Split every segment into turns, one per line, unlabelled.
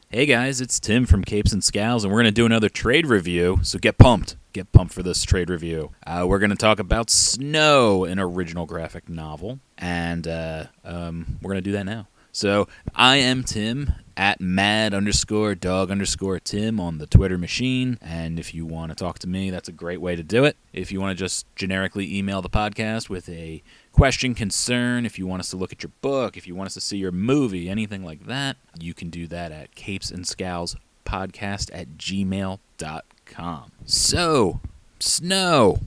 Hey guys, it's Tim from Capes and Scowls, and we're going to do another trade review, so get pumped. Get pumped for this trade review. We're going to talk about Snow, an original graphic novel, and we're going to do that now. So, I am Tim, at mad_dog_Tim on the Twitter machine, and if you want to talk to me, that's a great way to do it. If you want to just generically email the podcast with a question, concern, if you want us to look at your book, if you want us to see your movie, anything like that, you can do that at capesandscowlspodcast@gmail.com. So, Snow.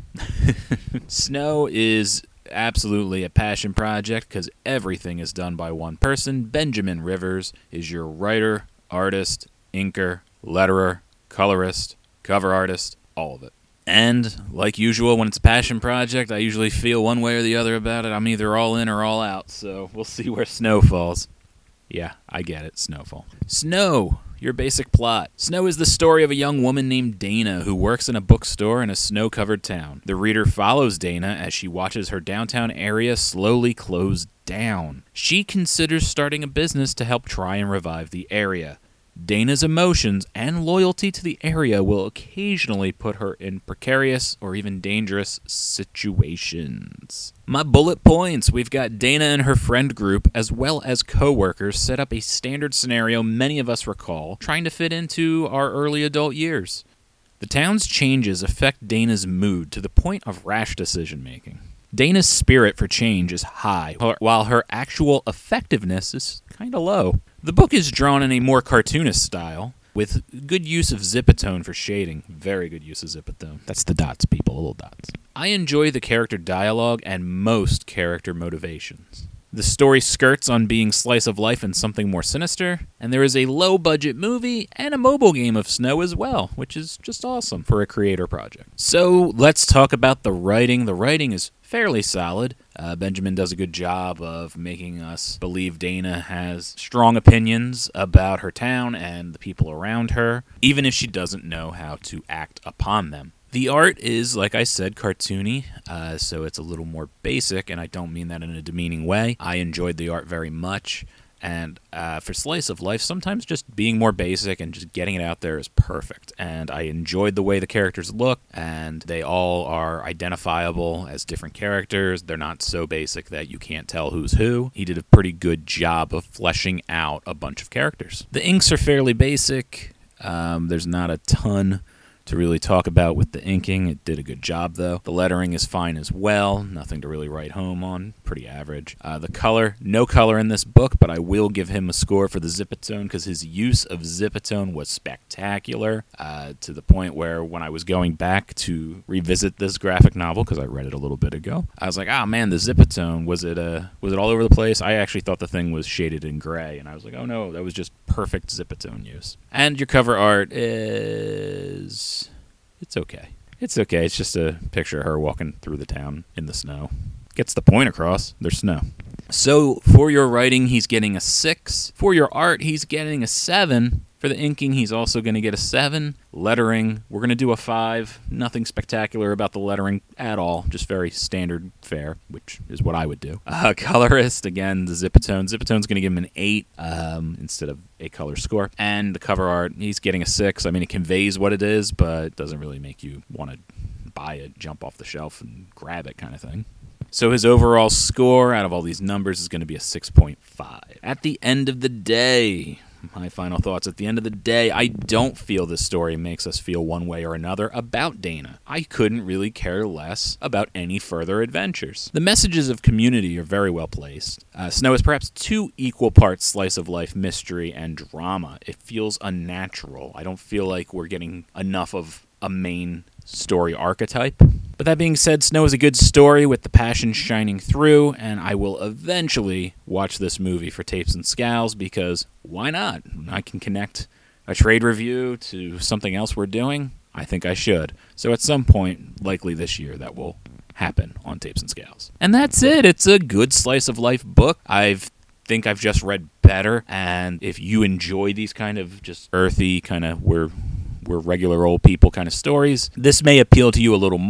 Snow is absolutely a passion project because everything is done by one person. Benjamin Rivers is your writer, artist, inker, letterer, colorist, cover artist, all of it. And, like usual, when it's a passion project, I usually feel one way or the other about it. I'm either all in or all out, so we'll see where Snow falls. Yeah, I get it, Snowfall. Snow, your basic plot. Snow is the story of a young woman named Dana who works in a bookstore in a snow-covered town. The reader follows Dana as she watches her downtown area slowly close down. She considers starting a business to help try and revive the area. Dana's emotions and loyalty to the area will occasionally put her in precarious or even dangerous situations. My bullet points. We've got Dana and her friend group, as well as co-workers, set up a standard scenario many of us recall, trying to fit into our early adult years. The town's changes affect Dana's mood to the point of rash decision-making. Dana's spirit for change is high, while her actual effectiveness is kind of low. The book is drawn in a more cartoonish style, with good use of Zipatone for shading. Very good use of Zipatone. That's the dots, people, little dots. I enjoy the character dialogue and most character motivations. The story skirts on being slice of life and something more sinister, and there is a low-budget movie and a mobile game of Snow as well, which is just awesome for a creator project. So let's talk about the writing. The writing is fairly solid. Benjamin does a good job of making us believe Dana has strong opinions about her town and the people around her, even if she doesn't know how to act upon them. The art is, like I said, cartoony, so it's a little more basic, and I don't mean that in a demeaning way. I enjoyed the art very much, and for Slice of Life, sometimes just being more basic and just getting it out there is perfect. And I enjoyed the way the characters look, and they all are identifiable as different characters. They're not so basic that you can't tell who's who. He did a pretty good job of fleshing out a bunch of characters. The inks are fairly basic. There's not a ton to really talk about with the inking. It did a good job, though. The lettering is fine as well. Nothing to really write home on. Pretty average. The color, no color in this book, but I will give him a score for the Zipatone because his use of Zipatone was spectacular, to the point where when I was going back to revisit this graphic novel, because I read it a little bit ago, I was like, oh man, the Zipatone, was it all over the place? I actually thought the thing was shaded in gray, and I was like, oh no, that was just perfect Zipatone use. And your cover art is... It's okay. It's okay. It's just a picture of her walking through the town in the snow. Gets the point across. There's snow. So, for your writing, he's getting a 6. For your art, he's getting a 7. For the inking, he's also going to get a 7. Lettering, we're going to do a 5. Nothing spectacular about the lettering at all. Just very standard fare, which is what I would do. Colorist, again, the Zipatone. Zipatone's going to give him an 8 instead of a color score. And the cover art, he's getting a 6. I mean, it conveys what it is, but it doesn't really make you want to buy it, jump off the shelf, and grab it kind of thing. So his overall score out of all these numbers is going to be a 6.5. At the end of the day, my final thoughts. At the end of the day, I don't feel this story makes us feel one way or another about Dana. I couldn't really care less about any further adventures. The messages of community are very well placed. Snow is perhaps too equal parts slice of life mystery and drama. It feels unnatural. I don't feel like we're getting enough of a main story archetype. But that being said, Snow is a good story with the passion shining through, and I will eventually watch this movie for Tapes and Scowls because why not? I can connect a trade review to something else we're doing. I think I should. So at some point, likely this year, that will happen on Tapes and Scowls. And that's it. It's a good slice of life book. I think I've just read better, and if you enjoy these kind of just earthy, kind of we're regular old people kind of stories, this may appeal to you a little more.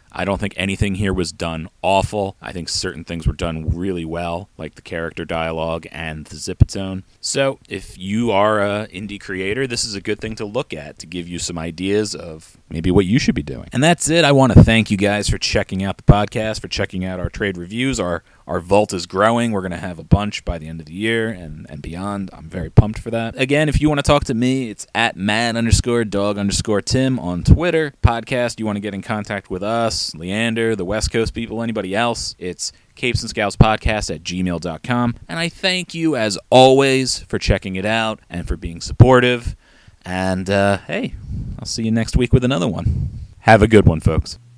I don't think anything here was done awful. I think certain things were done really well, like the character dialogue and the Zipatone. So if you are an indie creator, this is a good thing to look at to give you some ideas of maybe what you should be doing. And that's it. I want to thank you guys for checking out the podcast, for checking out our trade reviews. Our vault is growing. We're going to have a bunch by the end of the year and beyond. I'm very pumped for that. Again, if you want to talk to me, it's at mad_dog_Tim on Twitter. Podcast, you want to get in contact with us, Leander, the West Coast people, anybody else, it's Capes and Scouts Podcast at gmail.com. And I thank you, as always, for checking it out and for being supportive. And, hey, I'll see you next week with another one. Have a good one, folks.